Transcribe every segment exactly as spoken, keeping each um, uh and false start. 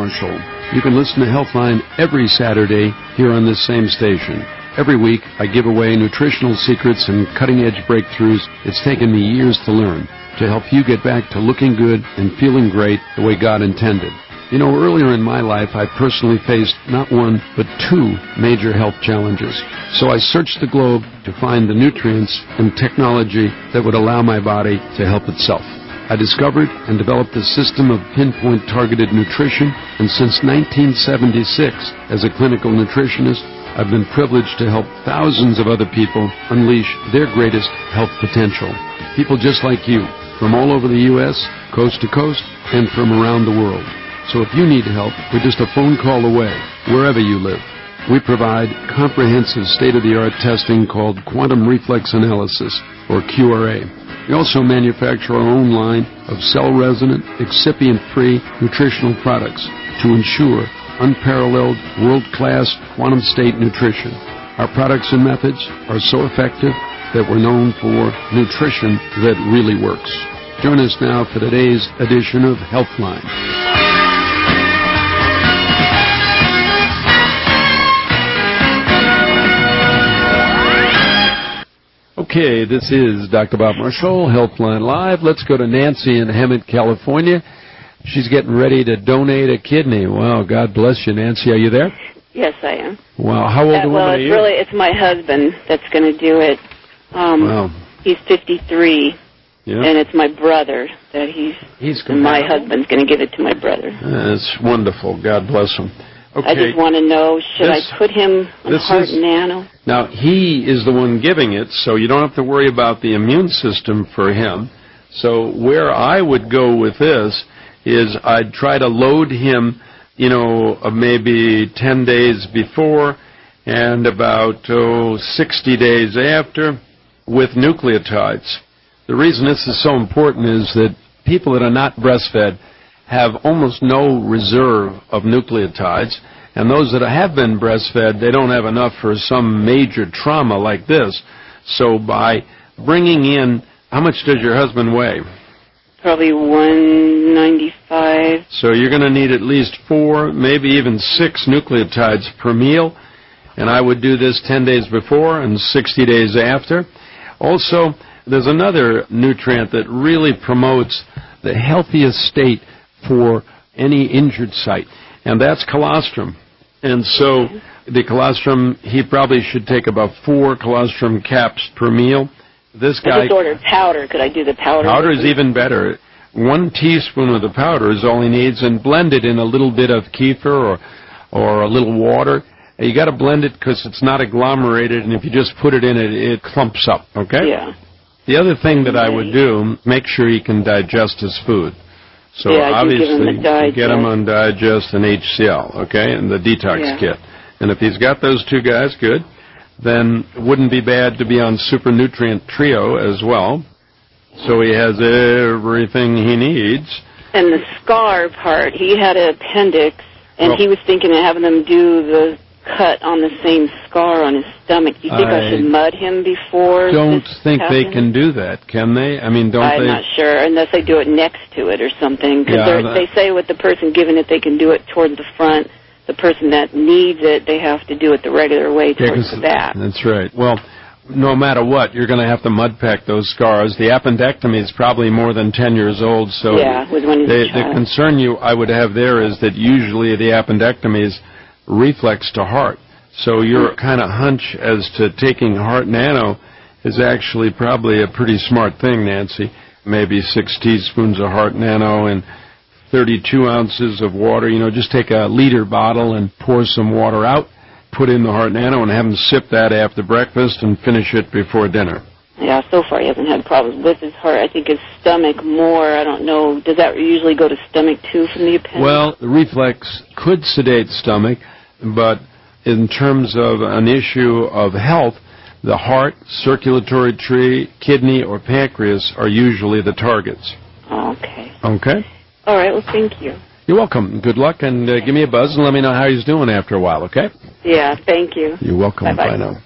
Marshall. You can listen to Healthline every Saturday here on this same station. Every week, I give away nutritional secrets and cutting-edge breakthroughs it's taken me years to learn to help you get back to looking good and feeling great the way God intended. You know, earlier in my life, I personally faced not one, but two major health challenges. So I searched the globe to find the nutrients and technology that would allow my body to help itself. I discovered and developed a system of pinpoint targeted nutrition, and since nineteen seventy-six, as a clinical nutritionist, I've been privileged to help thousands of other people unleash their greatest health potential. People just like you, from all over the U S, coast to coast, and from around the world. So if you need help, we're just a phone call away, wherever you live. We provide comprehensive state-of-the-art testing called quantum reflex analysis, or Q R A. We also manufacture our own line of cell-resonant, excipient-free nutritional products to ensure unparalleled, world-class quantum state nutrition. Our products and methods are so effective that we're known for nutrition that really works. Join us now for today's edition of Healthline. Okay, this is Doctor Bob Marshall, Healthline Live. Let's go to Nancy in Hemet, California. She's getting ready to donate a kidney. Wow, God bless you, Nancy. Are you there? Yes, I am. Wow, how old uh, a woman well, are it's you? really, it's my husband that's going to do it. Um, wow. He's fifty-three, yeah. and it's my brother that he's, he's and my husband's going to give it to my brother. That's wonderful. God bless him. Okay. I just want to know, should this, I put him on Heart is, Nano? Now, he is the one giving it, so you don't have to worry about the immune system for him. So where I would go with this is I'd try to load him, you know, uh, maybe ten days before and about oh, sixty days after with nucleotides. The reason this is so important is that people that are not breastfed have almost no reserve of nucleotides, and those that have been breastfed, they don't have enough for some major trauma like this. So by bringing in, how much does your husband weigh? Probably one ninety-five. So you're going to need at least four, maybe even six nucleotides per meal, and I would do this ten days before and sixty days after. Also, there's another nutrient that really promotes the healthiest state for any injured site, and that's colostrum. And so the colostrum, he probably should take about four colostrum caps per meal. This guy... I just ordered powder. Could I do the powder? Powder is even better. One teaspoon of the powder is all he needs, and blend it in a little bit of kefir or, or a little water. You got to blend it because it's not agglomerated, and if you just put it in it, it clumps up, okay? Yeah. The other thing that I would do, make sure he can digest his food. So yeah, obviously, him get him on Digest and H C L, okay, and the detox yeah. kit. And if he's got those two guys, good, then it wouldn't be bad to be on Super Nutrient Trio as well. So he has everything he needs. And the scar part, he had an appendix, and well, he was thinking of having them do the cut on the same scar on his stomach. Do you think I, I should mud him before? Don't think happens? They can do that, can they? I mean, don't I'm they? I'm not sure, unless they do it next to it or something. Because yeah, they say with the person giving it, they can do it toward the front. The person that needs it, they have to do it the regular way towards yeah, the back. That's right. Well, no matter what, you're going to have to mud pack those scars. The appendectomy is probably more than ten years old, so yeah, with when the, the concern you I would have there is that usually the appendectomy is reflex to heart. So your kind of hunch as to taking Heart Nano is actually probably a pretty smart thing, Nancy. Maybe six teaspoons of Heart Nano and thirty-two ounces of water. You know, just take a liter bottle and pour some water out, put in the Heart Nano, and have him sip that after breakfast and finish it before dinner. Yeah, so far he hasn't had problems with his heart. I think his stomach more. I don't know. Does that usually go to stomach, too, from the appendix? Well, the reflex could sedate stomach, but in terms of an issue of health, the heart, circulatory tree, kidney, or pancreas are usually the targets. Okay. Okay? All right, well, thank you. You're welcome. Good luck, and uh, give me a buzz and let me know how he's doing after a while, okay? Yeah, thank you. You're welcome. Bye-bye. Bye now.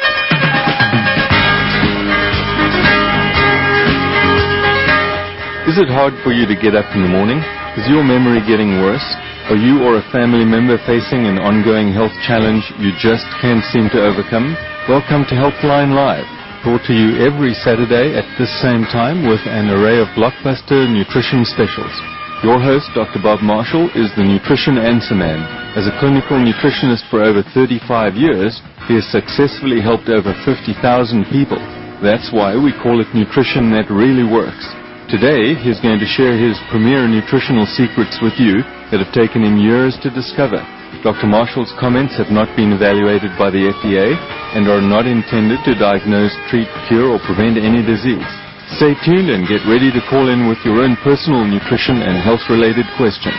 Is Is it hard for you to get up in the morning? Is your memory getting worse? Are you or a family member facing an ongoing health challenge you just can't seem to overcome? Welcome to Healthline Live, brought to you every Saturday at this same time with an array of blockbuster nutrition specials. Your host, Doctor Bob Marshall, is the Nutrition Answer Man. As a clinical nutritionist for over thirty-five years, he has successfully helped over fifty thousand people. That's why we call it nutrition that really works. Today, he's going to share his premier nutritional secrets with you that have taken him years to discover. Doctor Marshall's comments have not been evaluated by the F D A and are not intended to diagnose, treat, cure, or prevent any disease. Stay tuned and get ready to call in with your own personal nutrition and health-related questions.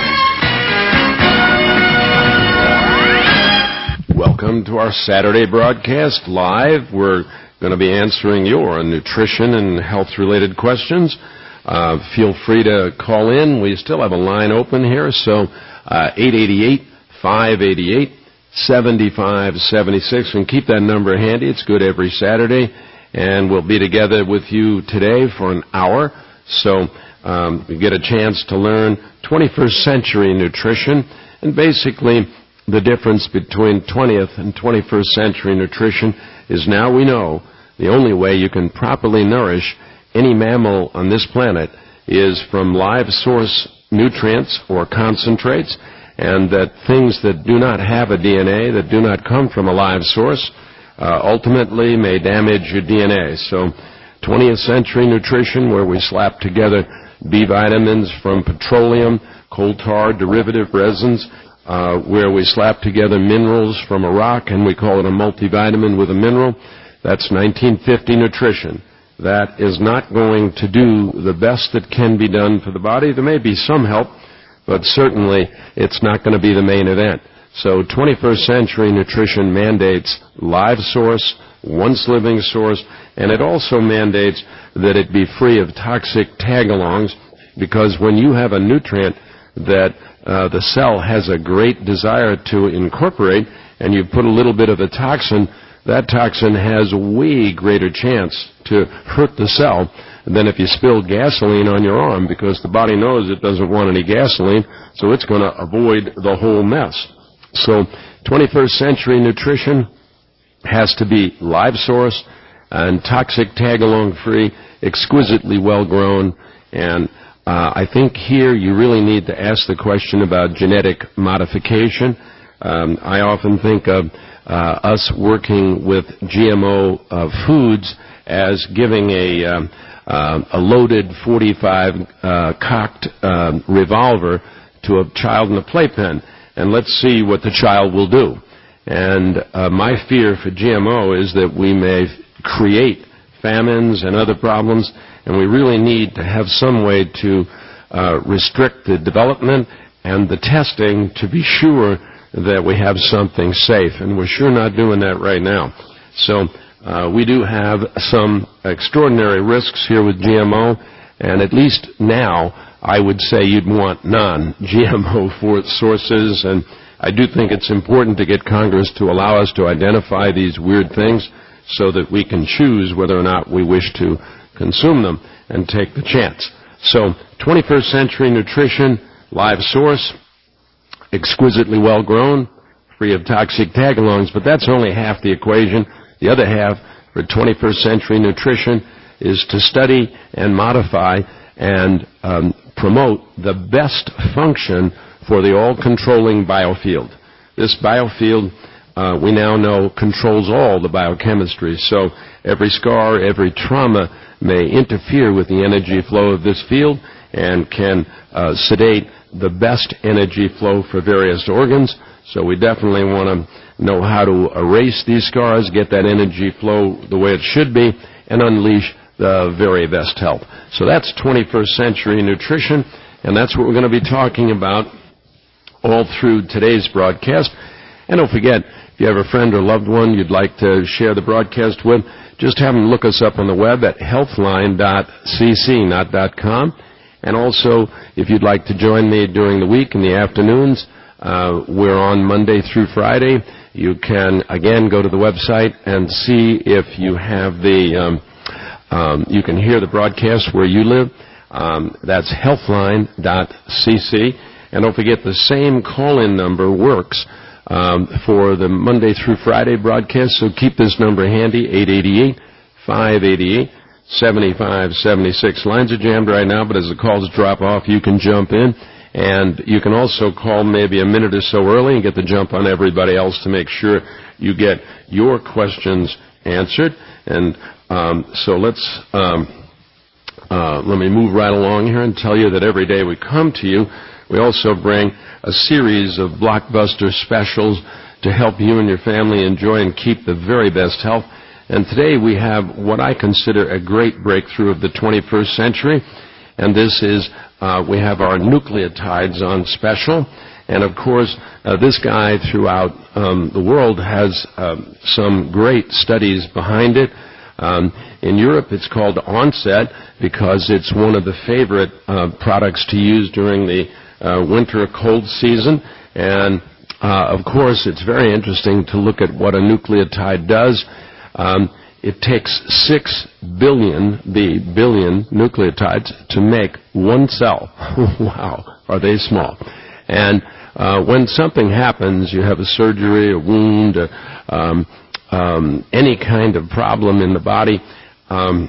Welcome to our Saturday broadcast live. We're going to be answering your nutrition and health-related questions. Uh, feel free to call in. We still have a line open here, so uh, eight eight eight, five eight eight, seven five seven six. And keep that number handy. It's good every Saturday. And we'll be together with you today for an hour. So um, you get a chance to learn twenty-first century nutrition, and basically the difference between twentieth and twenty-first century nutrition is now we know the only way you can properly nourish any mammal on this planet is from live source nutrients or concentrates, and that things that do not have a D N A, that do not come from a live source, uh, ultimately may damage your D N A. So twentieth century nutrition, where we slap together B vitamins from petroleum, coal tar, derivative resins, uh, where we slap together minerals from a rock and we call it a multivitamin with a mineral. That's nineteen fifty nutrition. That is not going to do the best that can be done for the body. There may be some help, but certainly it's not going to be the main event. So twenty-first century nutrition mandates live source, once living source, and it also mandates that it be free of toxic tag-alongs, because when you have a nutrient that uh, the cell has a great desire to incorporate and you put a little bit of a toxin, that toxin has a way greater chance to hurt the cell than if you spill gasoline on your arm, because the body knows it doesn't want any gasoline, so it's going to avoid the whole mess. So twenty-first century nutrition has to be live source and toxic tag-along free, exquisitely well-grown, and uh, I think here you really need to ask the question about genetic modification. Um, I often think of uh, us working with G M O uh, foods as giving a, um, uh, a loaded forty-five uh, cocked uh, revolver to a child in a playpen, and let's see what the child will do. And uh, my fear for G M O is that we may create famines and other problems, and we really need to have some way to uh, restrict the development and the testing to be sure that we have something safe, and we're sure not doing that right now. So uh, we do have some extraordinary risks here with G M O, and at least now I would say you'd want non-G M O sources, and I do think it's important to get Congress to allow us to identify these weird things so that we can choose whether or not we wish to consume them and take the chance. So twenty-first century nutrition, live source, exquisitely well-grown, free of toxic tag-alongs, but that's only half the equation. The other half for twenty-first century nutrition is to study and modify and um, promote the best function for the all-controlling biofield. This biofield, uh, we now know, controls all the biochemistry. So every scar, every trauma may interfere with the energy flow of this field and can uh, sedate the best energy flow for various organs. So we definitely want to know how to erase these scars, get that energy flow the way it should be, and unleash the very best health. So that's twenty-first century nutrition, and that's what we're going to be talking about all through today's broadcast. And don't forget, if you have a friend or loved one you'd like to share the broadcast with, just have them look us up on the web at healthline dot c c, not .com. And also, if you'd like to join me during the week in the afternoons, uh, we're on Monday through Friday. You can, again, go to the website and see if you have the, um, um, you can hear the broadcast where you live. Um, that's healthline dot c c. And don't forget, the same call-in number works um, for the Monday through Friday broadcast, so keep this number handy, eight eight eight, five eight eight, seven five seven six. Lines are jammed right now, but as the calls drop off, you can jump in. And you can also call maybe a minute or so early and get the jump on everybody else to make sure you get your questions answered. And um, so let's um, uh, let me move right along here and tell you that every day we come to you, we also bring a series of blockbuster specials to help you and your family enjoy and keep the very best health. And today we have what I consider a great breakthrough of the twenty-first century. And this is, uh, we have our nucleotides on special. And, of course, uh, this guy throughout um, the world has um, some great studies behind it. Um, in Europe, it's called Onset because it's one of the favorite uh, products to use during the uh, winter cold season. And, uh, of course, it's very interesting to look at what a nucleotide does. Um, It takes six billion, B, billion nucleotides to make one cell. Wow, are they small. And uh, when something happens, you have a surgery, a wound, a, um, um, any kind of problem in the body, um,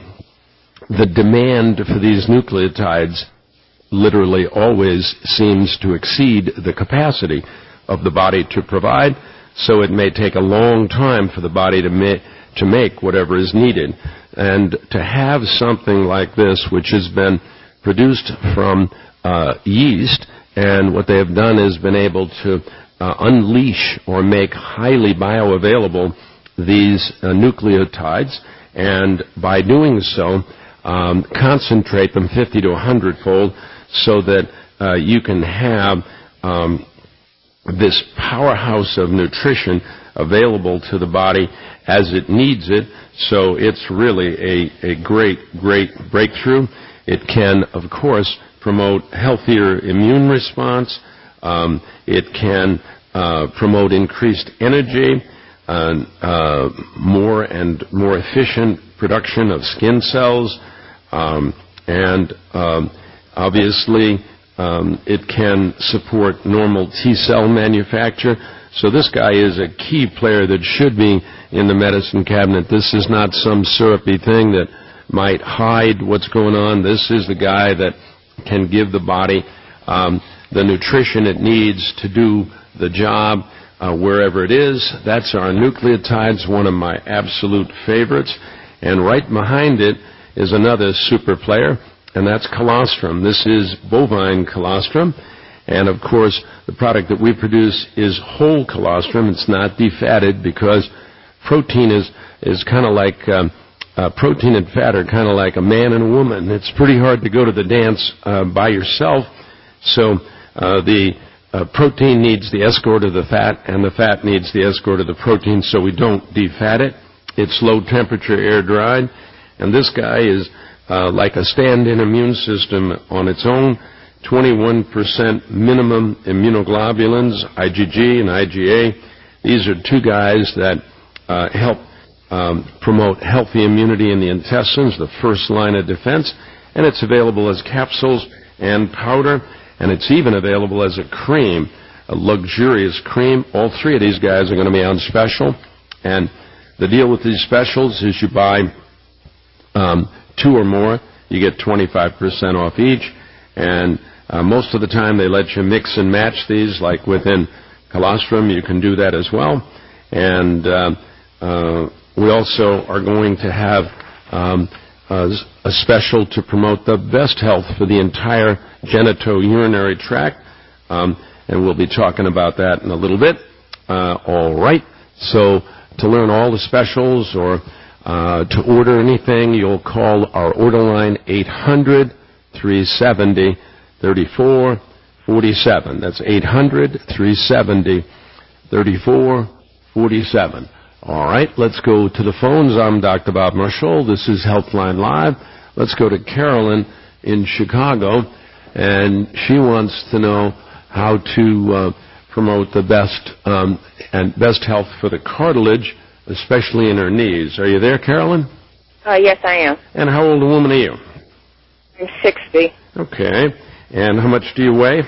the demand for these nucleotides literally always seems to exceed the capacity of the body to provide, so it may take a long time for the body to make to make whatever is needed. And to have something like this, which has been produced from uh, yeast, and what they have done is been able to uh, unleash or make highly bioavailable these uh, nucleotides, and by doing so, um, concentrate them fifty to one hundred fold so that uh, you can have um, this powerhouse of nutrition available to the body as it needs it. So it's really a, a great, great breakthrough. It can, of course, promote healthier immune response. Um, it can uh, promote increased energy, uh, uh, more and more efficient production of skin cells, um, and um, obviously um, it can support normal T-cell manufacture. So this guy is a key player that should be in the medicine cabinet. This is not some syrupy thing that might hide what's going on. This is the guy that can give the body um, the nutrition it needs to do the job uh, wherever it is. That's our nucleotides, one of my absolute favorites. And right behind it is another super player, and that's colostrum. This is bovine colostrum. And, of course, the product that we produce is whole colostrum. It's not defatted because protein is, is kind of like, um, uh, protein and fat are kind of like a man and a woman. It's pretty hard to go to the dance uh, by yourself. So uh, the uh, protein needs the escort of the fat, and the fat needs the escort of the protein, so we don't defat it. It's low-temperature, air-dried. And this guy is uh, like a stand-in immune system on its own. twenty-one percent minimum immunoglobulins, I G G and I G A. These are two guys that uh, help um, promote healthy immunity in the intestines, the first line of defense. And it's available as capsules and powder, and it's even available as a cream, a luxurious cream. All three of these guys are going to be on special. And the deal with these specials is you buy um, two or more, you get twenty-five percent off each. And uh, most of the time they let you mix and match these, like within colostrum, you can do that as well. And uh, uh, we also are going to have um, a, a special to promote the best health for the entire genitourinary tract. Um, and we'll be talking about that in a little bit. Uh, all right. So to learn all the specials or uh, to order anything, you'll call our order line eight hundred, three seventy, thirty-four forty-seven. That's eight hundred, three seventy, thirty-four forty-seven. All right, let's go to the phones. I'm Doctor Bob Marshall. This is Healthline Live. Let's go to Carolyn in Chicago, and she wants to know how to uh, promote the best um, and best health for the cartilage, especially in her knees. Are you there, Carolyn? Uh, yes, I am. And how old a woman are you? I'm sixty. Okay. And how much do you weigh?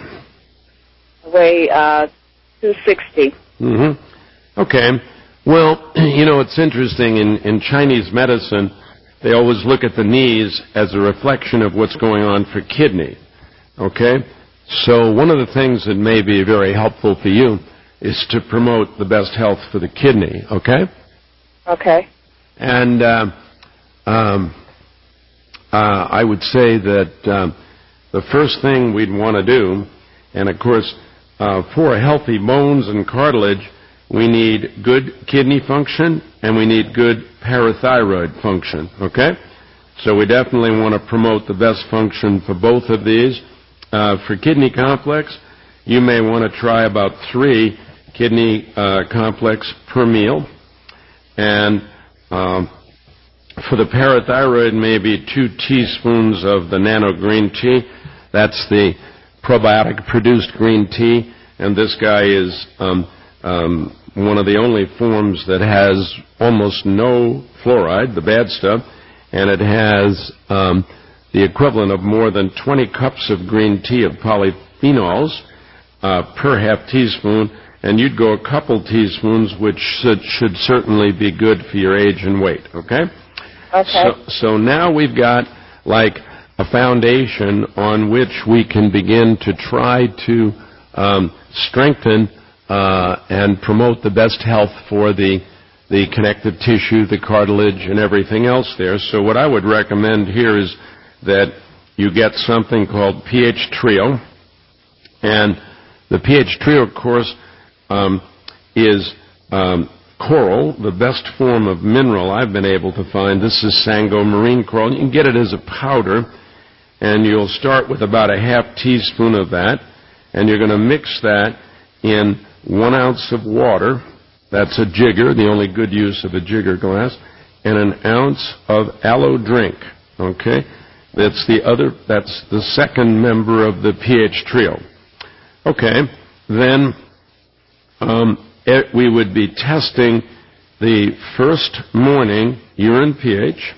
I weigh uh, two sixty. Mm-hmm. Okay. Well, you know, it's interesting. In, in Chinese medicine, they always look at the knees as a reflection of what's going on for kidney. Okay? So one of the things that may be very helpful for you is to promote the best health for the kidney. Okay? Okay. And uh, um, uh, I would say that uh, the first thing we'd want to do, and of course, uh, for healthy bones and cartilage, we need good kidney function and we need good parathyroid function, okay? So we definitely want to promote the best function for both of these. Uh, for kidney complex, you may want to try about three kidney uh, complex per meal. And um, for the parathyroid, maybe two teaspoons of the nano green tea. That's the probiotic-produced green tea, and this guy is um, um, one of the only forms that has almost no fluoride, the bad stuff, and it has um, the equivalent of more than twenty cups of green tea of polyphenols uh, per half teaspoon, and you'd go a couple teaspoons, which should, should certainly be good for your age and weight, okay? Okay. So, so now we've got, like, a foundation on which we can begin to try to um, strengthen uh, and promote the best health for the the connective tissue, the cartilage, and everything else there. So what I would recommend here is that you get something called pH Trio. And the pH Trio, of course, um, is um, coral, the best form of mineral I've been able to find. This is Sango marine coral. You can get it as a powder, and you'll start with about a half teaspoon of that, and you're going to mix that in one ounce of water. That's a jigger, the only good use of a jigger glass, and an ounce of aloe drink. Okay, that's the other. That's the second member of the pH Trio. Okay, then um, it, we would be testing the first morning urine pH,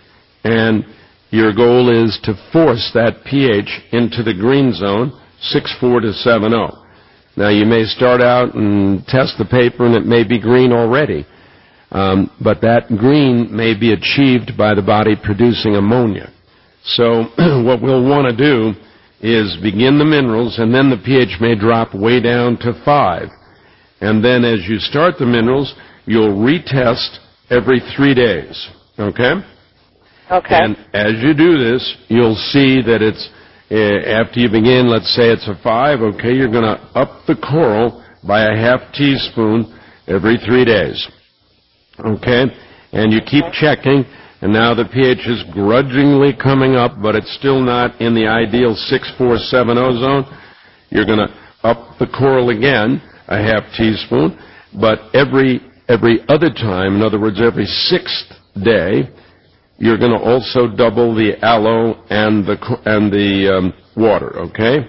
and your goal is to force that pH into the green zone, six point four to seven point zero. Now, you may start out and test the paper, and it may be green already. Um, but that green may be achieved by the body producing ammonia. So what we'll want to do is begin the minerals, and then the pH may drop way down to five. And then as you start the minerals, you'll retest every three days. Okay? Okay. And as you do this, you'll see that it's after you begin, let's say it's a five, okay, you're going to up the coral by a half teaspoon every three days. Okay? And you keep checking, and now the pH is grudgingly coming up, but it's still not in the ideal six point four seven zero zone. You're going to up the coral again, a half teaspoon, but every every other time, in other words, every sixth day, you're going to also double the aloe and the and the um, water, okay?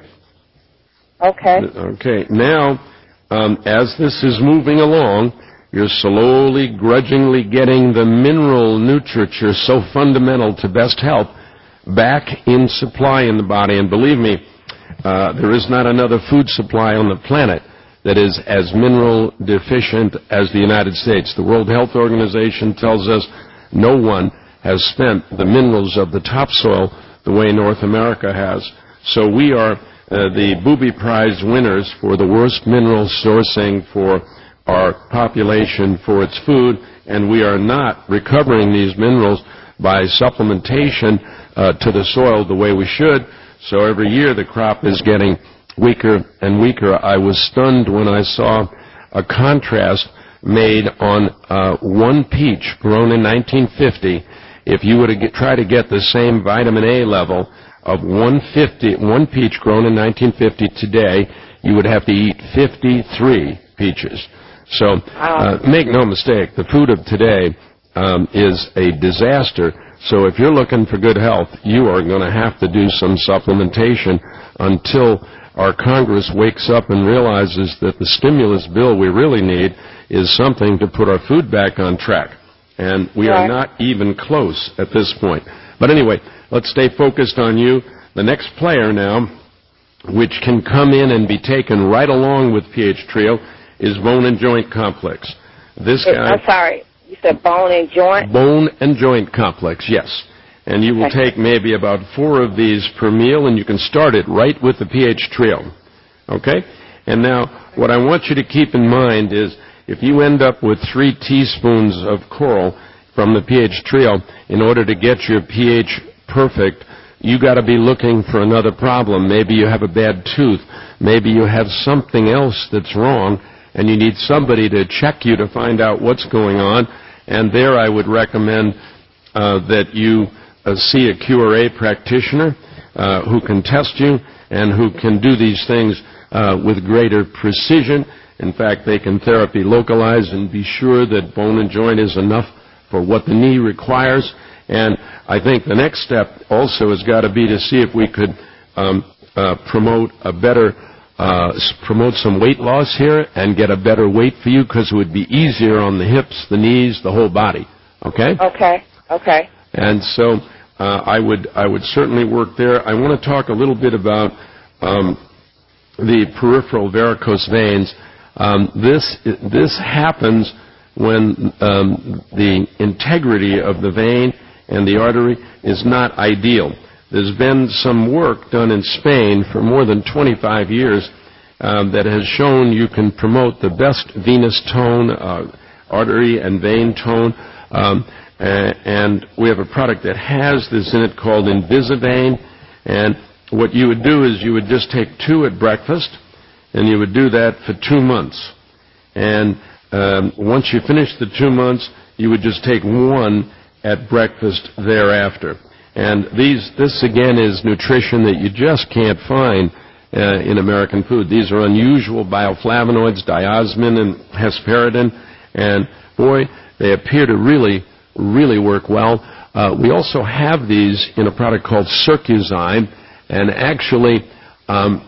Okay. Okay. Now, um, as this is moving along, you're slowly, grudgingly getting the mineral nutriture so fundamental to best health back in supply in the body. And believe me, uh, there is not another food supply on the planet that is as mineral deficient as the United States. The World Health Organization tells us no one has spent the minerals of the topsoil the way North America has. So we are uh, the Booby Prize winners for the worst mineral sourcing for our population for its food, and we are not recovering these minerals by supplementation uh, to the soil the way we should. So every year the crop is getting weaker and weaker. I was stunned when I saw a contrast made on uh, one peach grown in nineteen fifty. If you were to get, try to get the same vitamin A level of one fifty, one peach grown in nineteen fifty today, you would have to eat fifty-three peaches. So uh, make no mistake, the food of today um, is a disaster. So if you're looking for good health, you are going to have to do some supplementation until our Congress wakes up and realizes that the stimulus bill we really need is something to put our food back on track. And we are not even close at this point. But anyway, let's stay focused on you. The next player now, which can come in and be taken right along with pH Trio, is Bone and Joint Complex. This guy... I'm sorry. You said bone and joint? Bone and Joint Complex, yes. And you will Okay. take maybe about four of these per meal, and you can start it right with the pH Trio. Okay? And now, what I want you to keep in mind is, if you end up with three teaspoons of coral from the pH Trio, in order to get your pH perfect, you got to be looking for another problem. Maybe you have a bad tooth. Maybe you have something else that's wrong, and you need somebody to check you to find out what's going on. And there I would recommend uh, that you uh, see a Q R A practitioner uh, who can test you and who can do these things uh, with greater precision. In fact, they can therapy localize and be sure that bone and joint is enough for what the knee requires. And I think the next step also has got to be to see if we could um, uh, promote a better, uh, promote some weight loss here and get a better weight for you, because it would be easier on the hips, the knees, the whole body. Okay? Okay. Okay. And so uh, I would I would certainly work there. I want to talk a little bit about um, the peripheral varicose veins. Um, this this happens when um, the integrity of the vein and the artery is not ideal. There's been some work done in Spain for more than twenty-five years um, that has shown you can promote the best venous tone, uh, artery and vein tone. Um, and we have a product that has this in it called Invisivane. And what you would do is you would just take two at breakfast, and you would do that for two months. And um, once you finish the two months, you would just take one at breakfast thereafter. And these, this again is nutrition that you just can't find uh, in American food. These are unusual bioflavonoids, diosmin and hesperidin, and boy, they appear to really, really work well. Uh, we also have these in a product called Circuzyme, and actually, um,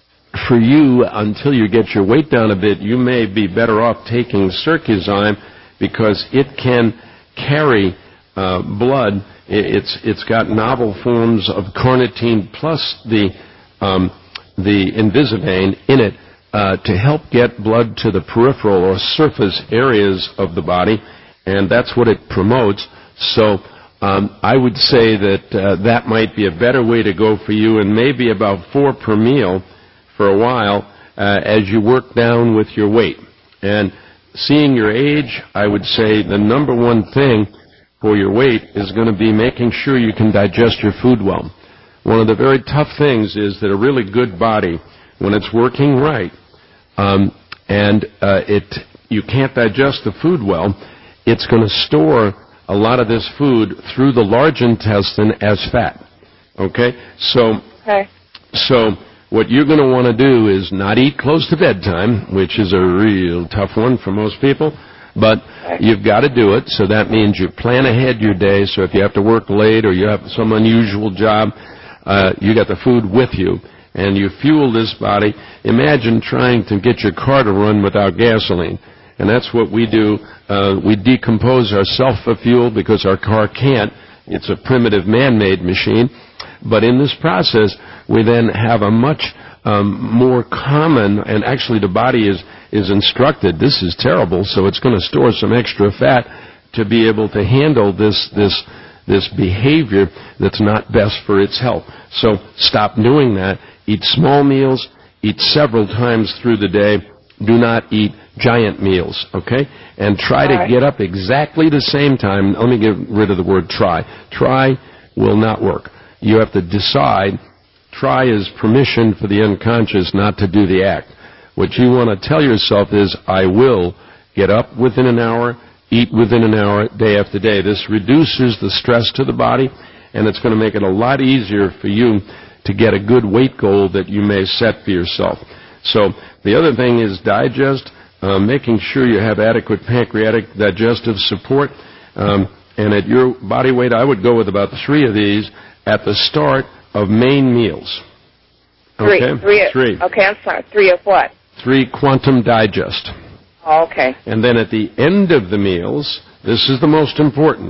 for you, until you get your weight down a bit, you may be better off taking Circuzyme, because it can carry uh, blood. It's it's got novel forms of carnitine plus the um, the Invisivane in it uh, to help get blood to the peripheral or surface areas of the body, and that's what it promotes. So um, I would say that uh, that might be a better way to go for you, and maybe about four per meal for a while uh, as you work down with your weight. And seeing your age, I would say the number one thing for your weight is going to be making sure you can digest your food well. One of the very tough things is that a really good body, when it's working right, um, and uh, it you can't digest the food well, it's going to store a lot of this food through the large intestine as fat. Okay? So, Okay. so what you're going to want to do is not eat close to bedtime, which is a real tough one for most people, but you've got to do it. So that means you plan ahead your day. So if you have to work late or you have some unusual job, uh, you got the food with you, and you fuel this body. Imagine trying to get your car to run without gasoline. And that's what we do. Uh, we decompose ourselves for fuel because our car can't. It's a primitive man-made machine. But in this process, we then have a much um, more common, and actually the body is, is instructed, this is terrible, so it's going to store some extra fat to be able to handle this, this, this behavior that's not best for its health. So stop doing that. Eat small meals. Eat several times through the day. Do not eat giant meals, okay? And try to Right. get up exactly the same time. Let me get rid of the word try. Try will not work. You have to decide. Try is permission for the unconscious not to do the act. What you want to tell yourself is, I will get up within an hour, eat within an hour, day after day. This reduces the stress to the body, and it's going to make it a lot easier for you to get a good weight goal that you may set for yourself. So the other thing is digest, uh, making sure you have adequate pancreatic digestive support. Um, and at your body weight, I would go with about three of these at the start of main meals. Three. Okay? Three. Three. Okay, I'm sorry. Three of what? Three Quantum Digest. Oh, okay. And then at the end of the meals, this is the most important.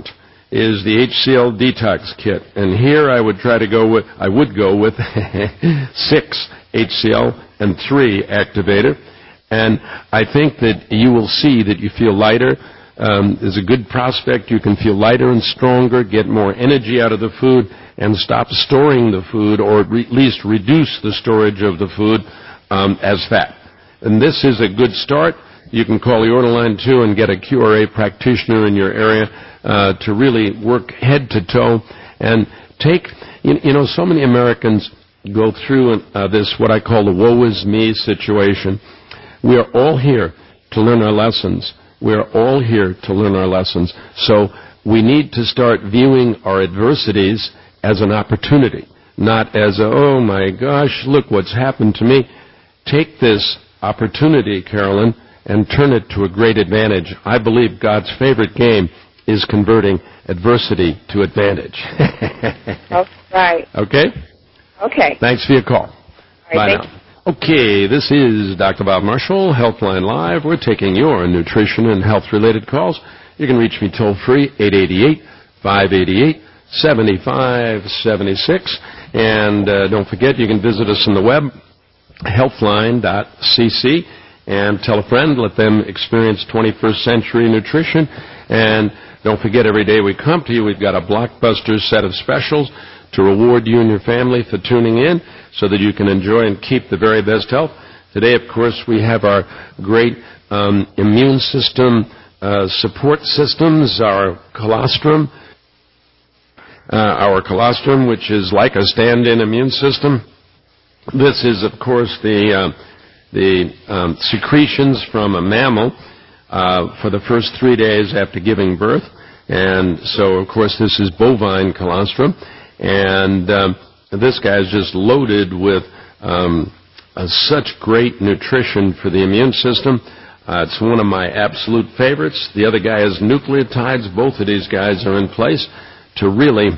is the H C L Detox Kit. And here I would try to go with, I would go with six H C L and three Activator. And I think that you will see that you feel lighter. Um, there's a good prospect. You can feel lighter and stronger, get more energy out of the food, and stop storing the food, or at re- least reduce the storage of the food um, as fat. And this is a good start. You can call the order line, too, and get a Q R A practitioner in your area uh, to really work head to toe and take, you, you know, so many Americans go through uh, this, what I call the woe is me situation. We are all here to learn our lessons. We are all here to learn our lessons. So we need to start viewing our adversities as an opportunity, not as, a, oh, my gosh, look what's happened to me. Take this opportunity, Carolyn, and turn it to a great advantage. I believe God's favorite game is converting adversity to advantage. That's right. Okay? Okay. Thanks for your call. All right, Bye now. Okay, this is Doctor Bob Marshall, Healthline Live. We're taking your nutrition and health-related calls. You can reach me toll-free, eight eight eight, five eight eight, seven five seven six. And uh, don't forget, you can visit us on the web, healthline dot c c, and tell a friend, let them experience twenty-first century nutrition. And don't forget, every day we come to you, we've got a blockbuster set of specials to reward you and your family for tuning in so that you can enjoy and keep the very best health. Today, of course, we have our great um, immune system uh, support systems, our colostrum, uh, our colostrum, which is like a stand-in immune system. This is, of course, the, uh, the um, secretions from a mammal uh, for the first three days after giving birth. And so, of course, this is bovine colostrum. And um, this guy is just loaded with um, uh, such great nutrition for the immune system. Uh, it's one of my absolute favorites. The other guy is nucleotides. Both of these guys are in place to really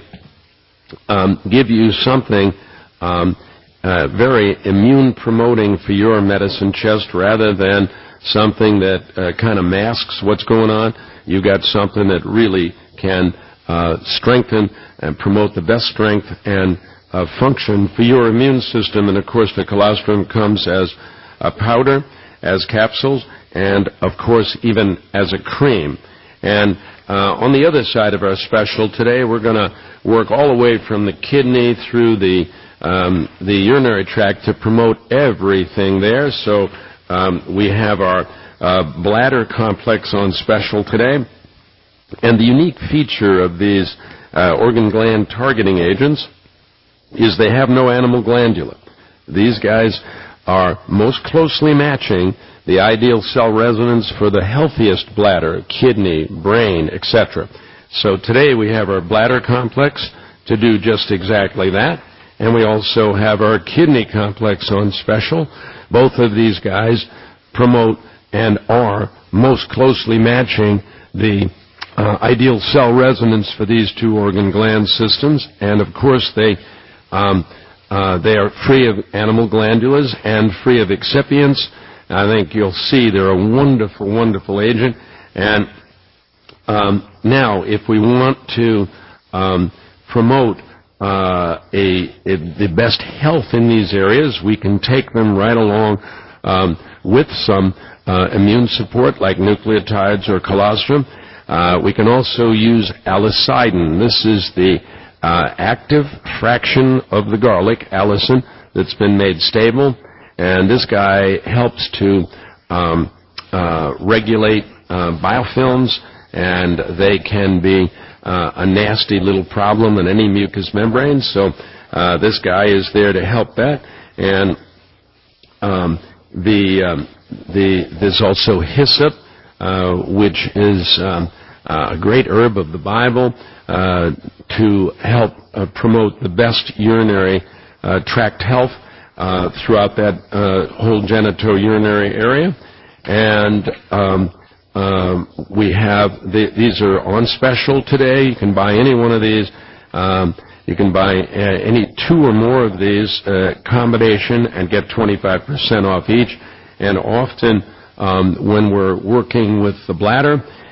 um, give you something um, uh, very immune-promoting for your medicine chest rather than something that uh, kind of masks what's going on. You got something that really can uh, strengthen and promote the best strength and uh, function for your immune system. And, of course, the colostrum comes as a powder, as capsules, and, of course, even as a cream. And uh, on the other side of our special today, we're going to work all the way from the kidney through the, um, the urinary tract to promote everything there. So um, we have our uh, bladder complex on special today. And the unique feature of these Uh, organ gland targeting agents is they have no animal glandula. These guys are most closely matching the ideal cell resonance for the healthiest bladder, kidney, brain, et cetera. So today we have our bladder complex to do just exactly that, and we also have our kidney complex on special. Both of these guys promote and are most closely matching the Uh, ideal cell resonance for these two organ gland systems, and of course they um, uh, they are free of animal glandulas and free of excipients. I think you'll see they're a wonderful, wonderful agent. And um, now, if we want to um, promote uh, a, a the best health in these areas, we can take them right along um, with some uh, immune support like nucleotides or colostrum. Uh, we can also use allicin. This is the uh, active fraction of the garlic, allicin, that's been made stable. And this guy helps to um, uh, regulate uh, biofilms, and they can be uh, a nasty little problem in any mucous membrane. So uh, this guy is there to help that. And um, the, um, the, there's also hyssop, uh, which is Um, Uh, a great herb of the Bible uh, to help uh, promote the best urinary uh, tract health uh, throughout that uh, whole genitourinary area. And um, um, we have, the, these are on special today. You can buy any one of these. Um, you can buy uh, any two or more of these uh, combination and get twenty-five percent off each. And often um, when we're working with the bladder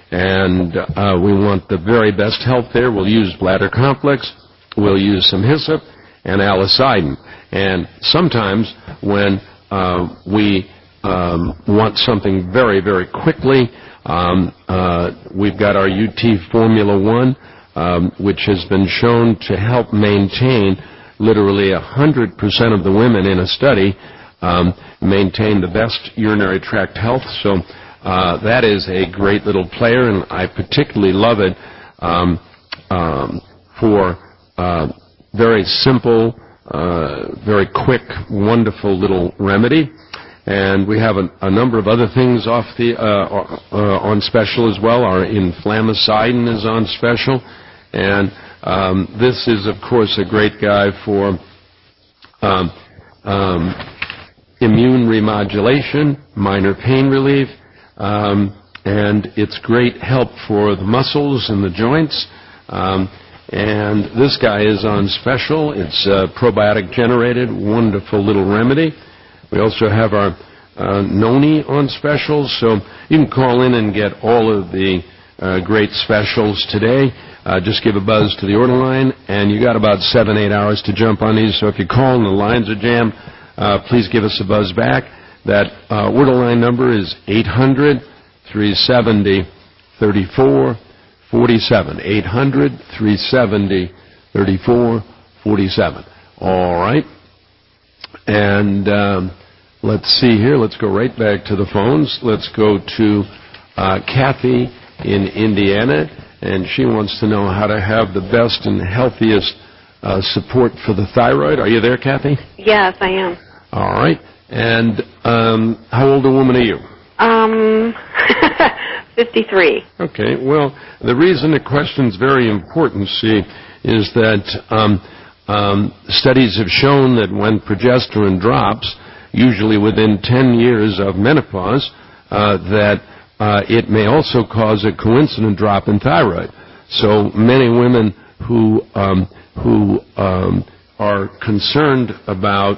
and uh, we want the very best health there. We'll use bladder complex, we'll use some hyssop, and alicidin. And sometimes when uh, we um, want something very, very quickly, um, uh, we've got our U T Formula One, um, which has been shown to help maintain literally one hundred percent of the women in a study um, maintain the best urinary tract health. So uh, that is a great little player, and I particularly love it um, um, for uh, very simple, uh, very quick, wonderful little remedy. And we have a, a number of other things off the uh, uh, on special as well. Our inflammacidin is on special, and um, this is, of course, a great guy for um, um, immune remodulation, minor pain relief, um, and it's great help for the muscles and the joints. Um, and this guy is on special. It's uh, probiotic generated, wonderful little remedy. We also have our uh, Noni on specials, so you can call in and get all of the uh, great specials today. Uh, just give a buzz to the order line, and you got about seven, eight hours to jump on these. So if you call and the lines are jammed, uh, please give us a buzz back. That uh, order line number is eight hundred, three seventy, thirty-four forty-seven. eight hundred, three seventy, thirty-four forty-seven. All right. And um, let's see here. Let's go right back to the phones. Let's go to uh, Kathy in Indiana, and she wants to know how to have the best and healthiest uh, support for the thyroid. Are you there, Kathy? Yes, I am. All right. And um, how old a woman are you? Um, fifty-three. Okay. Well, the reason the question's very important, see, is that um, Um, studies have shown that when progesterone drops, usually within ten years of menopause, uh, that uh, it may also cause a coincident drop in thyroid. So many women who um, who um, are concerned about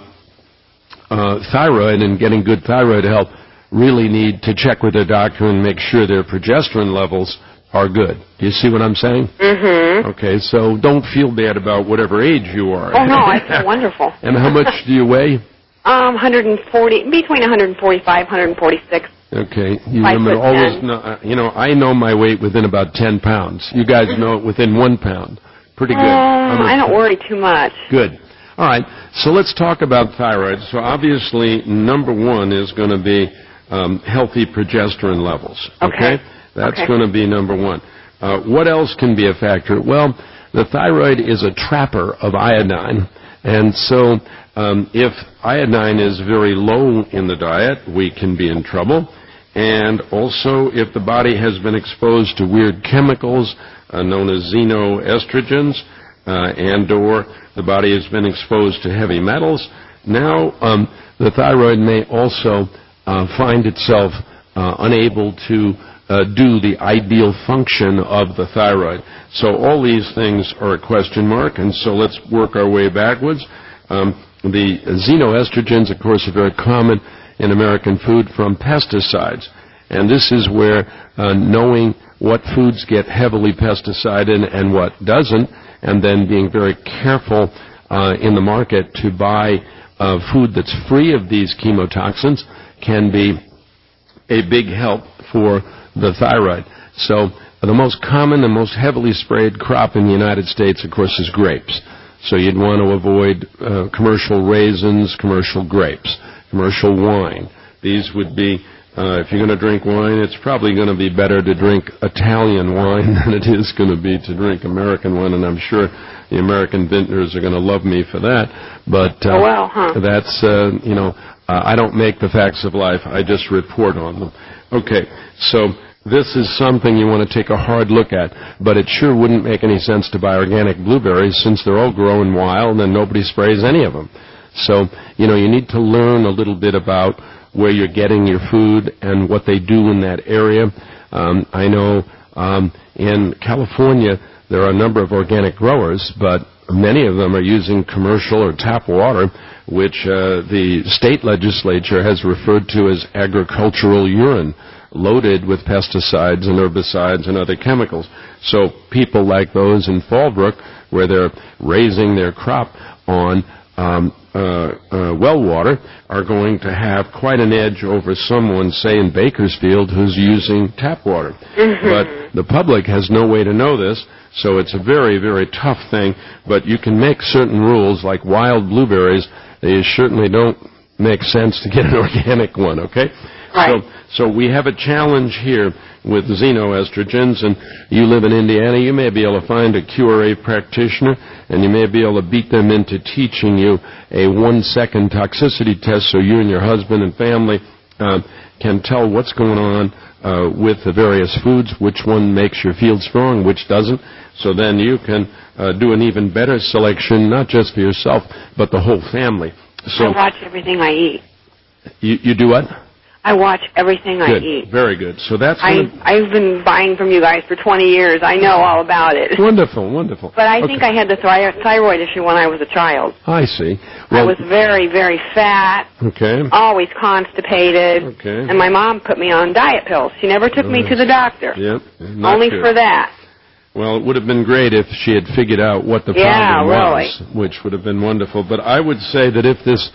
uh, thyroid and getting good thyroid health really need to check with their doctor and make sure their progesterone levels are good. Do you see what I'm saying? Mm-hmm. Okay, so don't feel bad about whatever age you are. Oh, no, I feel wonderful. And how much do you weigh? Um, one hundred forty, between one hundred forty-five, one hundred forty-six. Okay. You Five women foot always ten. know, uh, you know, I know my weight within about ten pounds. You guys know it within one pound. Pretty good. Um, I don't worry too much. Good. All right, so let's talk about thyroid. So obviously, number one is going to be um, healthy progesterone levels. Okay. Okay? That's okay. going to be number one. Uh, what else can be a factor? Well, the thyroid is a trapper of iodine. And so um, if iodine is very low in the diet, we can be in trouble. And also if the body has been exposed to weird chemicals uh, known as xenoestrogens, uh, and or the body has been exposed to heavy metals, now um, the thyroid may also uh, find itself uh, unable to Uh, do the ideal function of the thyroid. So all these things are a question mark, and so let's work our way backwards. Um, the xenoestrogens, of course, are very common in American food from pesticides, and this is where uh, knowing what foods get heavily pesticided and what doesn't, and then being very careful uh, in the market to buy uh, food that's free of these chemotoxins can be a big help for the thyroid. So uh, the most common and most heavily sprayed crop in the United States, of course, is grapes. So you'd want to avoid uh, commercial raisins, commercial grapes, commercial wine. These would be, uh, if you're going to drink wine, it's probably going to be better to drink Italian wine than it is going to be to drink American wine, and I'm sure the American vintners are going to love me for that. But uh, oh, well, huh? that's, uh, you know, uh, I don't make the facts of life. I just report on them. Okay, so this is something you want to take a hard look at, but it sure wouldn't make any sense to buy organic blueberries since they're all growing wild and nobody sprays any of them. So, you know, you need to learn a little bit about where you're getting your food and what they do in that area. Um, I know um, in California there are a number of organic growers, but many of them are using commercial or tap water, which uh, the state legislature has referred to as agricultural urine. loaded with pesticides and herbicides and other chemicals. So people like those in Fallbrook, where they're raising their crop on um, uh, uh, well water, are going to have quite an edge over someone, say, in Bakersfield, who's using tap water. Mm-hmm. But the public has no way to know this, so it's a very, very tough thing. But you can make certain rules, like wild blueberries. They certainly don't make sense to get an organic one, okay? Right. So, so we have a challenge here with xenoestrogens, and you live in Indiana, you may be able to find a Q R A practitioner, and you may be able to beat them into teaching you a one-second toxicity test so you and your husband and family uh, can tell what's going on uh, with the various foods, which one makes your field strong, which doesn't. So then you can uh, do an even better selection, not just for yourself, but the whole family. So I watch everything I eat. You, you do what? I watch everything good. I eat. Very good. So that's I, one of, I've been buying from you guys for twenty years. I know all about it. Wonderful, wonderful. But I okay. think I had the thy- thyroid issue when I was a child. I see. Well, I was well, very, very fat. Okay. Always constipated. Okay. And my mom put me on diet pills. She never took oh, me to the doctor. Yep. Not Only good. for that. Well, it would have been great if she had figured out what the yeah, problem was, really. which would have been wonderful. But I would say that if this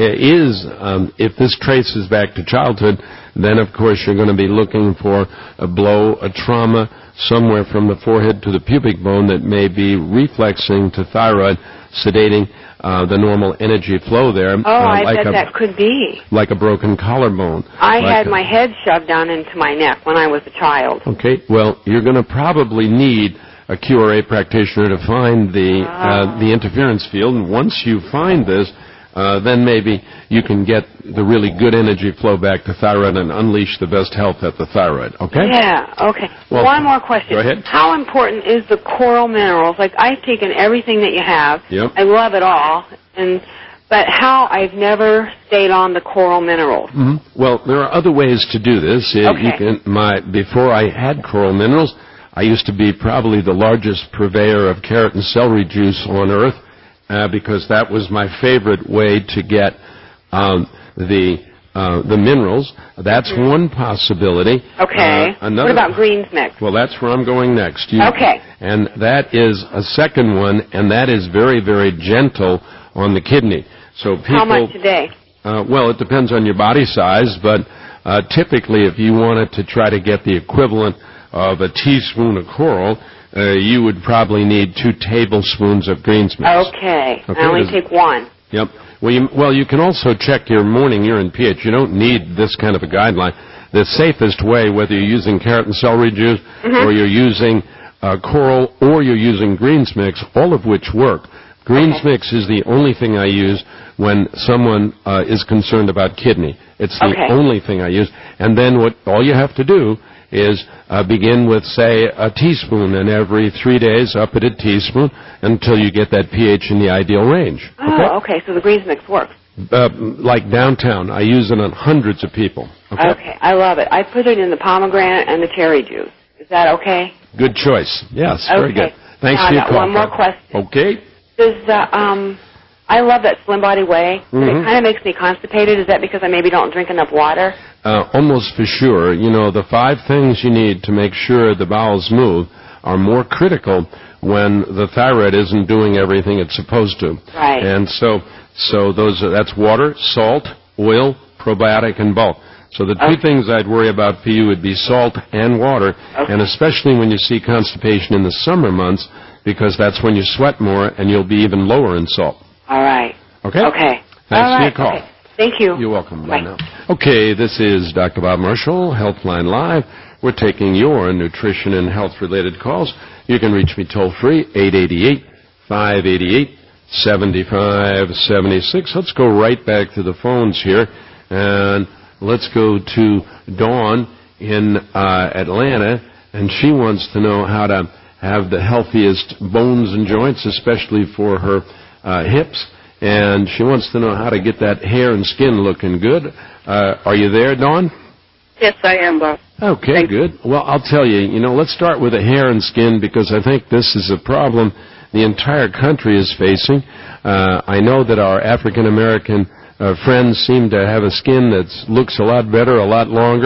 is, um, if this traces back to childhood, then of course you're going to be looking for a blow, a trauma somewhere from the forehead to the pubic bone that may be reflexing to thyroid, sedating uh, the normal energy flow there. Oh, uh, I like bet a, that could be. Like a broken collarbone. I like had a, my head shoved down into my neck when I was a child. Okay, well, you're going to probably need a Q R A practitioner to find the oh. uh, the interference field, and once you find this, uh, then maybe you can get the really good energy flow back to thyroid and unleash the best health at the thyroid, okay? Yeah, okay. Well, one more question. Go ahead. How important is the coral minerals? Like, I've taken everything that you have. Yep. I love it all. And but how I've never stayed on the coral minerals. Mm-hmm. Well, there are other ways to do this. Okay. You can, my, before I had coral minerals, I used to be probably the largest purveyor of carrot and celery juice on earth uh, because that was my favorite way to get um, the uh, the minerals. That's mm-hmm. one possibility. Okay. Uh, another, what about greens mix? Well, that's where I'm going next. You, okay. And that is a second one, and that is very, very gentle on the kidney. So people, how much a day? Uh, well, it depends on your body size, but uh, typically if you wanted to try to get the equivalent of a teaspoon of coral, uh, you would probably need two tablespoons of greens mix. Okay. okay. I only take one. Yep. Well you, well, you can also check your morning urine pH. You don't need this kind of a guideline. The safest way, whether you're using carrot and celery juice mm-hmm. or you're using uh, coral or you're using greens mix, all of which work. Greens okay. mix is the only thing I use when someone uh, is concerned about kidney. It's the okay. only thing I use. And then what all you have to do is uh, begin with, say, a teaspoon, and every three days up at a teaspoon until you get that pH in the ideal range. Oh, okay, okay so the greens mix works. Uh, like downtown, I use it on hundreds of people. Okay? Okay, I love it. I put it in the pomegranate and the cherry juice. Is that okay? Good choice. Yes, okay. very good. Thanks now for your I got call. one more question. Okay. Does uh, um, I love that Slim Body Whey. Mm-hmm. It kind of makes me constipated. Is that because I maybe don't drink enough water? Uh, almost for sure. You know, the five things you need to make sure the bowels move are more critical when the thyroid isn't doing everything it's supposed to. Right. And so, so those are, that's water, salt, oil, probiotic, and bulk. So the two okay. things I'd worry about for you would be salt and water, okay. and especially when you see constipation in the summer months, because that's when you sweat more and you'll be even lower in salt. All right. Okay? Okay. Thanks All for right. your call. Okay. Thank you. You're welcome. Bye. Bye now. Okay, this is Doctor Bob Marshall, Healthline Live. We're taking your nutrition and health-related calls. You can reach me toll-free, eight eight eight, five eight eight, seven five seven six. Let's go right back to the phones here, and let's go to Dawn in uh, Atlanta, and she wants to know how to have the healthiest bones and joints, especially for her uh, hips. And she wants to know how to get that hair and skin looking good. Uh, are you there, Dawn? Yes, I am, Bob. Okay, Thank good. Well, I'll tell you, you know, let's start with the hair and skin because I think this is a problem the entire country is facing. Uh, I know that our African-American uh, friends seem to have a skin that looks a lot better, a lot longer,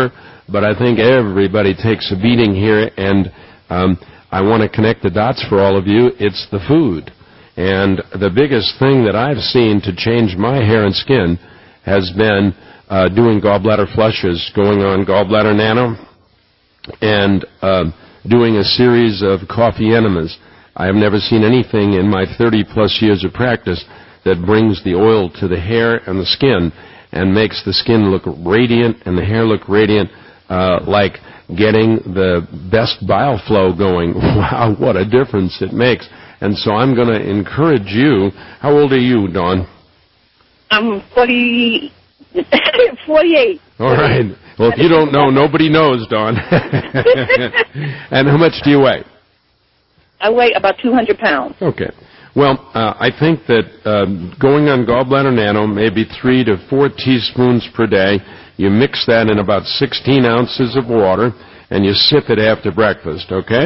but I think everybody takes a beating here, and um, I want to connect the dots for all of you. It's the food. And the biggest thing that I've seen to change my hair and skin has been uh, doing gallbladder flushes, going on Gallbladder Nano, and uh, doing a series of coffee enemas. I have never seen anything in my thirty-plus years of practice that brings the oil to the hair and the skin and makes the skin look radiant and the hair look radiant, uh, like getting the best bile flow going. Wow, what a difference it makes. And so I'm going to encourage you. How old are you, Dawn? I'm forty, forty-eight. All right. Well, if you don't know, nobody knows, Dawn. And how much do you weigh? I weigh about two hundred pounds. Okay. Well, uh, I think that um, going on Gallbladder Nano, maybe three to four teaspoons per day, you mix that in about sixteen ounces of water, and you sip it after breakfast, okay?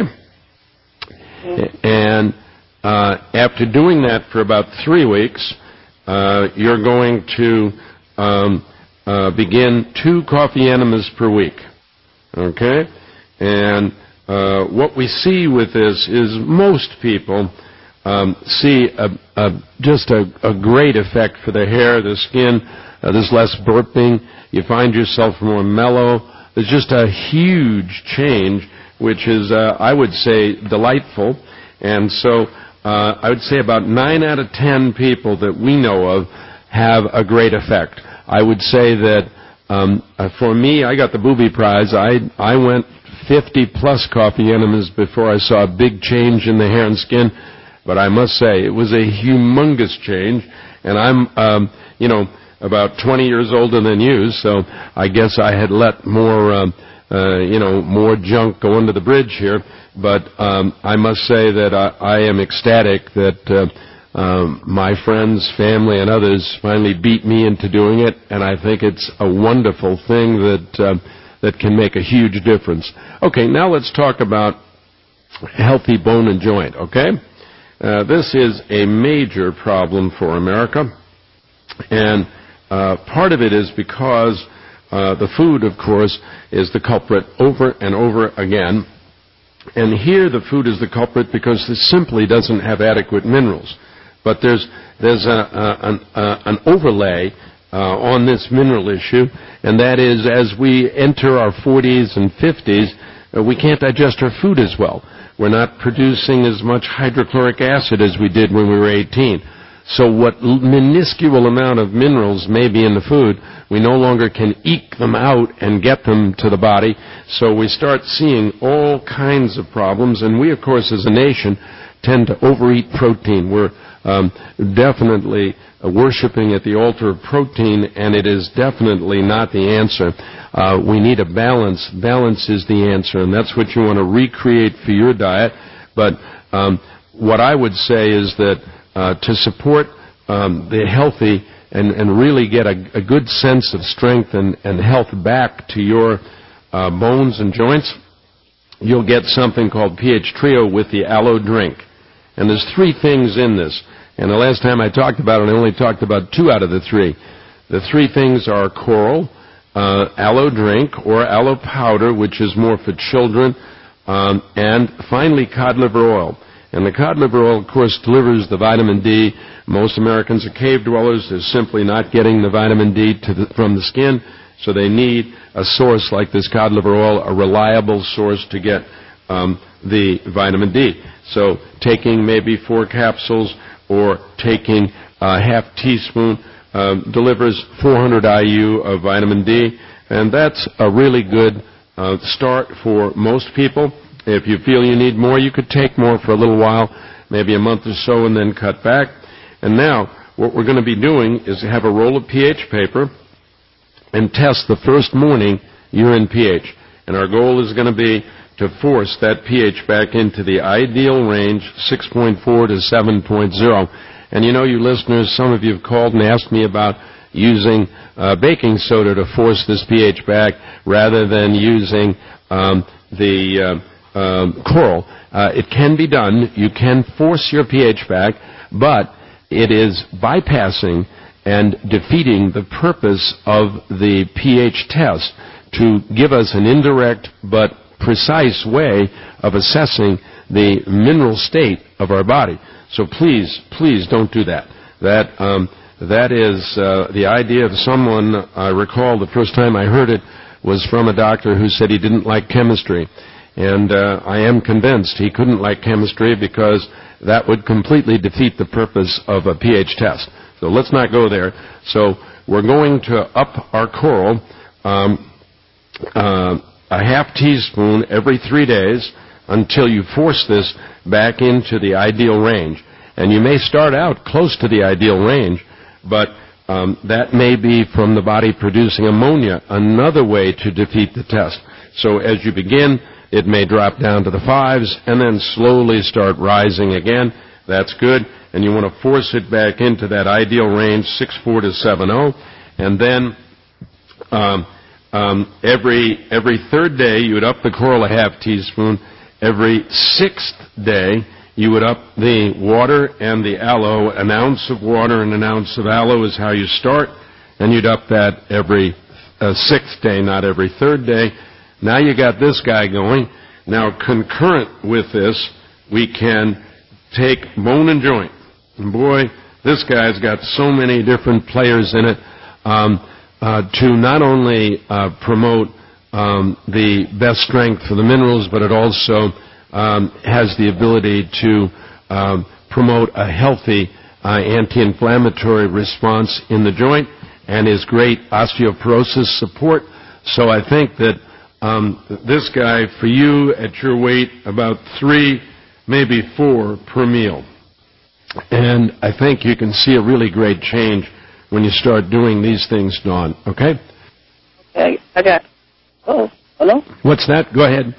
Mm-hmm. And uh, after doing that for about three weeks, uh, you're going to um, uh, begin two coffee enemas per week, okay? And uh, what we see with this is most people um, see a, a, just a, a great effect for the hair, the skin. Uh, there's less burping. You find yourself more mellow. There's just a huge change, which is, uh, I would say, delightful. And so uh, I would say about nine out of ten people that we know of have a great effect. I would say that um, uh, for me, I got the Booby Prize. I, I went fifty-plus coffee enemas before I saw a big change in the hair and skin. But I must say, it was a humongous change. And I'm, um, you know, about twenty years older than you, so I guess I had let more, uh, uh, you know, more junk go under the bridge here. But um, I must say that I, I am ecstatic that uh, um, my friends, family, and others finally beat me into doing it, and I think it's a wonderful thing that uh, that can make a huge difference. Okay, now let's talk about healthy bone and joint, okay? Uh, this is a major problem for America, and uh, part of it is because uh, the food, of course, is the culprit over and over again. And here the food is the culprit because it simply doesn't have adequate minerals. But there's there's a, a, an, a, an overlay uh, on this mineral issue, and that is as we enter our forties and fifties, uh, we can't digest our food as well. We're not producing as much hydrochloric acid as we did when we were eighteen. So what minuscule amount of minerals may be in the food, we no longer can eke them out and get them to the body. So we start seeing all kinds of problems. And we, of course, as a nation, tend to overeat protein. We're um, definitely worshiping at the altar of protein, and it is definitely not the answer. Uh, we need a balance. Balance is the answer, and that's what you want to recreate for your diet. But um, what I would say is that Uh, to support um, the healthy and, and really get a, a good sense of strength and, and health back to your uh, bones and joints, you'll get something called pH Trio with the Aloe Drink. And there's three things in this. And the last time I talked about it, I only talked about two out of the three. The three things are coral, uh, Aloe Drink, or aloe powder, which is more for children, um, and finally cod liver oil. And the cod liver oil, of course, delivers the vitamin D. Most Americans are cave dwellers. They're simply not getting the vitamin D to the, from the skin, so they need a source like this cod liver oil, a reliable source to get um, the vitamin D. So taking maybe four capsules or taking a half teaspoon uh, delivers four hundred I U of vitamin D, and that's a really good uh, start for most people. If you feel you need more, you could take more for a little while, maybe a month or so, and then cut back. And now, what we're going to be doing is have a roll of pH paper and test the first morning urine pH. And our goal is going to be to force that pH back into the ideal range, six point four to seven point zero. And you know, you listeners, some of you have called and asked me about using uh, baking soda to force this pH back rather than using um, the... Uh, Um, coral. Uh, it can be done. You can force your pH back, but it is bypassing and defeating the purpose of the pH test, to give us an indirect but precise way of assessing the mineral state of our body. So please, please don't do that. That um, that is uh, the idea of someone, I recall the first time I heard it was from a doctor who said he didn't like chemistry. And uh, I am convinced he couldn't like chemistry because that would completely defeat the purpose of a pH test. So let's not go there. So we're going to up our coral um, uh, a half teaspoon every three days until you force this back into the ideal range. And you may start out close to the ideal range, but um, that may be from the body producing ammonia, another way to defeat the test. So as you begin, it may drop down to the fives and then slowly start rising again. That's good. And you want to force it back into that ideal range, six four to seven oh. And then um, um, every every third day, you would up the coral a half teaspoon. Every sixth day, you would up the water and the aloe. An ounce of water and an ounce of aloe is how you start. And you'd up that every uh, sixth day, not every third day. Now you got this guy going. Now concurrent with this, we can take bone and joint. And boy, this guy's got so many different players in it um, uh, to not only uh, promote um, the best strength for the minerals, but it also um, has the ability to um, promote a healthy uh, anti-inflammatory response in the joint and is great osteoporosis support. So I think that Um, this guy, for you at your weight, about three, maybe four per meal. And I think you can see a really great change when you start doing these things, Dawn. Okay? Okay, I got. Oh, hello? What's that? Go ahead.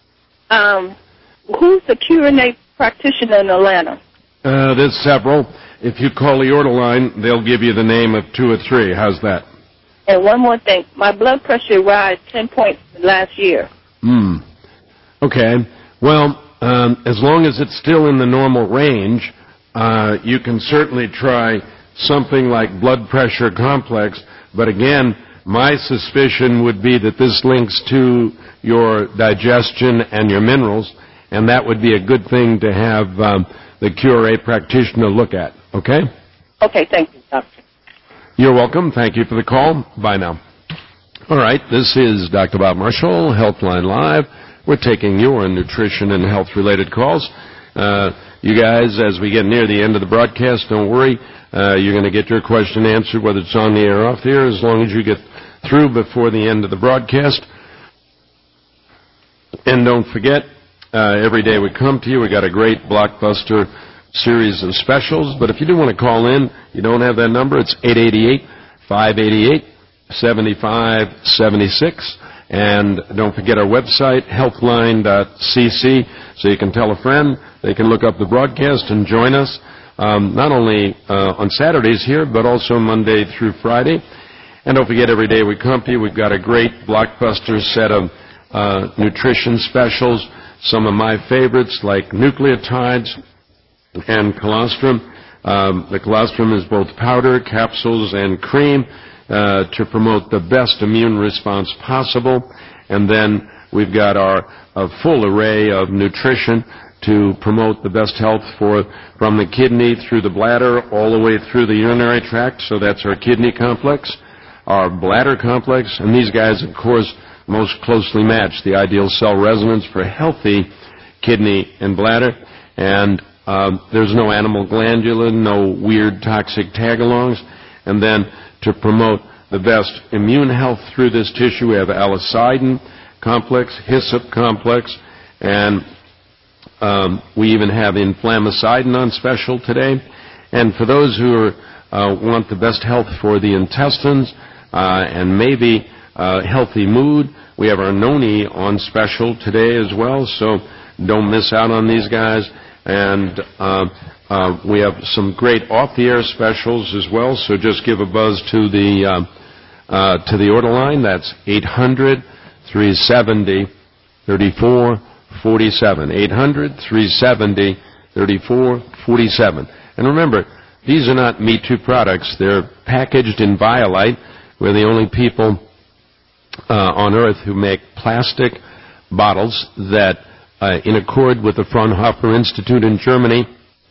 Um, who's the Curinate practitioner in Atlanta? Uh, there's several. If you call the order line, they'll give you the name of two or three. How's that? And one more thing, my blood pressure rise ten points last year. Hmm. Okay. Well, um, as long as it's still in the normal range, uh, you can certainly try something like blood pressure complex. But again, my suspicion would be that this links to your digestion and your minerals, and that would be a good thing to have um, the Curate practitioner look at. Okay? Okay, thank you, doctor. You're welcome. Thank you for the call. Bye now. All right, this is Doctor Bob Marshall, Healthline Live. We're taking your nutrition and health-related calls. Uh, you guys, as we get near the end of the broadcast, don't worry. Uh, you're going to get your question answered, whether it's on the air or off the air, as long as you get through before the end of the broadcast. And don't forget, uh, every day we come to you, we got a great blockbuster series of specials. But if you do want to call in, you don't have that number, it's eight eight eight, five eight eight, seven five seven six. And don't forget our website, healthline dot c c, so you can tell a friend. They can look up the broadcast and join us, um, not only uh, on Saturdays here, but also Monday through Friday. And don't forget, every day we come to you, we've got a great blockbuster set of uh, nutrition specials. Some of my favorites, like nucleotides and colostrum. Um, the colostrum is both powder, capsules, and cream uh, to promote the best immune response possible. And then we've got our a full array of nutrition to promote the best health for from the kidney through the bladder all the way through the urinary tract. So that's our kidney complex, our bladder complex, and these guys, of course, most closely match the ideal cell resonance for healthy kidney and bladder. And Um, there's no animal glandula, no weird toxic tagalongs. And then to promote the best immune health through this tissue, we have alicidin complex, hyssop complex, and um, we even have inflammacidin on special today. And for those who are, uh, want the best health for the intestines uh, and maybe uh, healthy mood, we have our noni on special today as well. So don't miss out on these guys. And uh, uh, we have some great off-the-air specials as well, so just give a buzz to the uh, uh, to the order line. That's eight hundred, three seven zero, three four four seven. eight hundred, three seven zero, three four four seven. And remember, these are not Me Too products. They're packaged in Violite. We're the only people uh, on earth who make plastic bottles that, uh, in accord with the Fraunhofer Institute in Germany,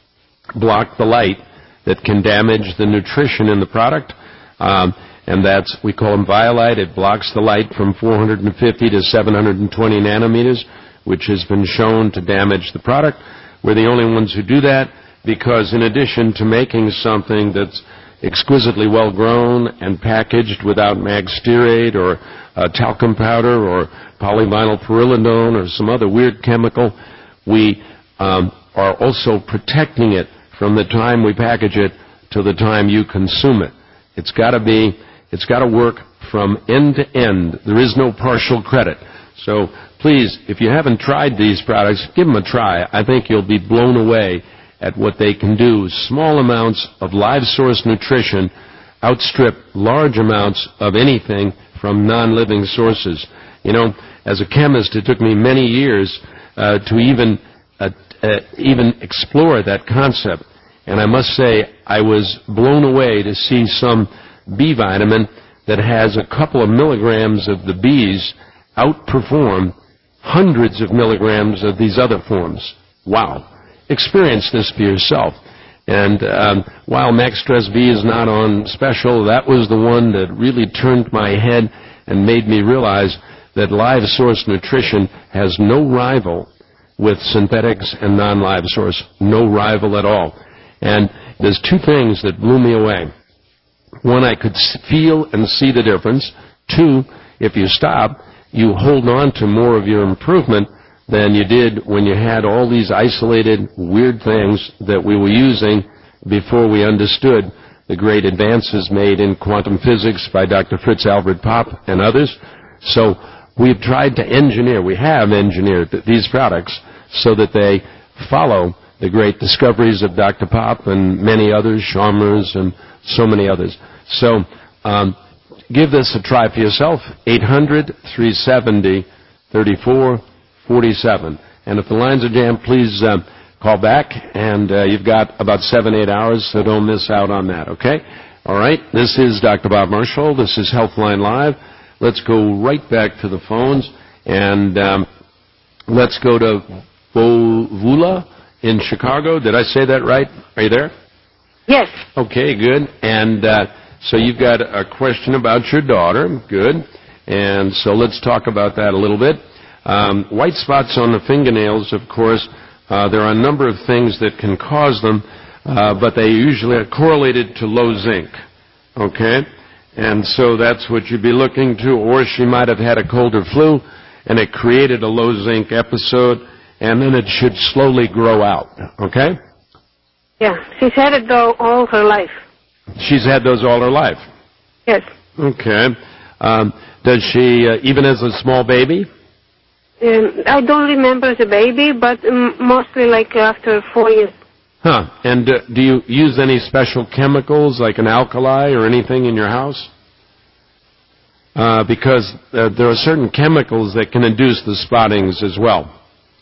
block the light that can damage the nutrition in the product. Um, and that's, we call them Violite. It blocks the light from four hundred fifty to seven hundred twenty nanometers, which has been shown to damage the product. We're the only ones who do that because in addition to making something that's exquisitely well grown and packaged without mag stearate or uh, talcum powder or polyvinyl pyrrolidone or some other weird chemical, we um, are also protecting it from the time we package it to the time you consume it. It's got to be, it's got to work from end to end. There is no partial credit. So please, if you haven't tried these products, give them a try. I think you'll be blown away at what they can do. Small amounts of live source nutrition outstrip large amounts of anything from non-living sources. You know, as a chemist, it took me many years uh, to even uh, uh, even explore that concept. And I must say, I was blown away to see some B vitamin that has a couple of milligrams of the B's outperform hundreds of milligrams of these other forms. Wow. Experience this for yourself. And um, while Max Stress B is not on special, that was the one that really turned my head and made me realize that live source nutrition has no rival with synthetics and non-live source. No rival at all. And there's two things that blew me away. One, I could feel and see the difference. Two, if you stop, you hold on to more of your improvement than you did when you had all these isolated, weird things that we were using before we understood the great advances made in quantum physics by Doctor Fritz Albert Popp and others. So we've tried to engineer, we have engineered these products so that they follow the great discoveries of Doctor Popp and many others, Chalmers and so many others. So um, give this a try for yourself, eight hundred, three seventy, thirty-four forty-seven. And if the lines are jammed, please uh, call back, and uh, you've got about seven, eight hours, so don't miss out on that, okay? All right, this is Doctor Bob Marshall. This is Healthline Live. Let's go right back to the phones, and um, let's go to Vula in Chicago. Did I say that right? Are you there? Yes. Okay, good. And uh, so you've got a question about your daughter. Good. And so let's talk about that a little bit. Um, white spots on the fingernails, of course, uh, there are a number of things that can cause them, uh, but they usually are correlated to low zinc. Okay? And so that's what you'd be looking to. Or she might have had a cold or flu, and it created a low zinc episode, and then it should slowly grow out. Okay? Yeah, she's had it though all her life. She's had those all her life? Yes. Okay. Um, does she, uh, even as a small baby? Um, I don't remember as a baby, but um, mostly like after four years. Huh. And uh, do you use any special chemicals, like an alkali or anything in your house? Uh, because uh, there are certain chemicals that can induce the spottings as well.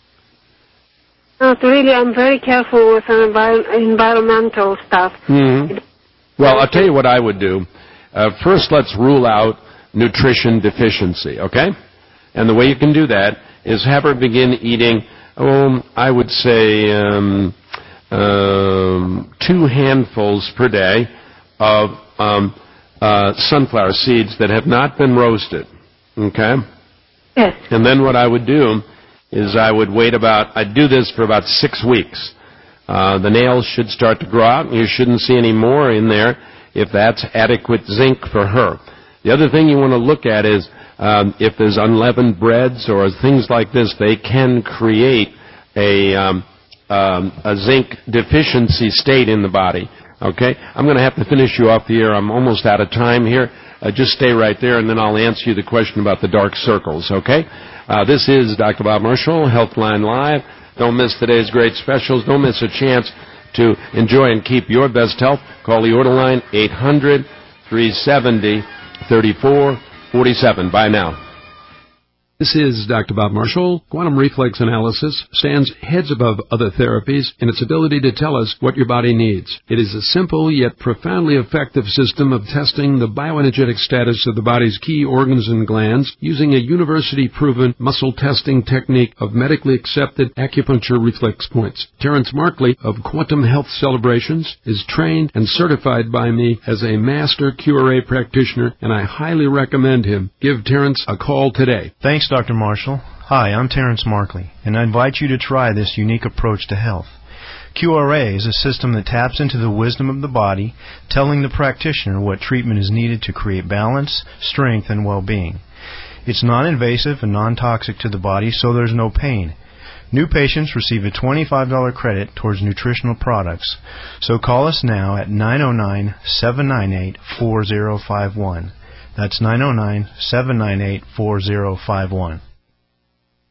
Not really. I'm very careful with envir- environmental stuff. Mm-hmm. Well, I'll tell you what I would do. Uh, first, let's rule out nutrition deficiency, okay? And the way you can do that is have her begin eating, oh, I would say um, um, two handfuls per day of um, uh, sunflower seeds that have not been roasted, okay? Yes. And then what I would do is I would wait about, I'd do this for about six weeks. Uh, the nails should start to grow out, and you shouldn't see any more in there if that's adequate zinc for her. The other thing you want to look at is um, if there's unleavened breads or things like this, they can create a, um, um, a zinc deficiency state in the body. Okay? I'm going to have to finish you off the air. I'm almost out of time here. Uh, just stay right there, and then I'll answer you the question about the dark circles, okay? Uh, this is Doctor Bob Marshall, Healthline Live. Don't miss today's great specials. Don't miss a chance to enjoy and keep your best health. Call the order line, eight hundred, three seventy, thirty-four forty-seven. Bye now. This is Doctor Bob Marshall. Quantum reflex analysis stands heads above other therapies in its ability to tell us what your body needs. It is a simple yet profoundly effective system of testing the bioenergetic status of the body's key organs and glands using a university-proven muscle testing technique of medically accepted acupuncture reflex points. Terrence Markley of Quantum Health Celebrations is trained and certified by me as a master Q R A practitioner, and I highly recommend him. Give Terrence a call today. Thanks, Doctor Marshall. Hi, I'm Terrence Markley, and I invite you to try this unique approach to health. Q R A is a system that taps into the wisdom of the body, telling the practitioner what treatment is needed to create balance, strength, and well-being. It's non-invasive and non-toxic to the body, so there's no pain. New patients receive a twenty-five dollars credit towards nutritional products. So call us now at nine oh nine, seven nine eight, four oh five one. That's nine oh nine, seven nine eight, four oh five one.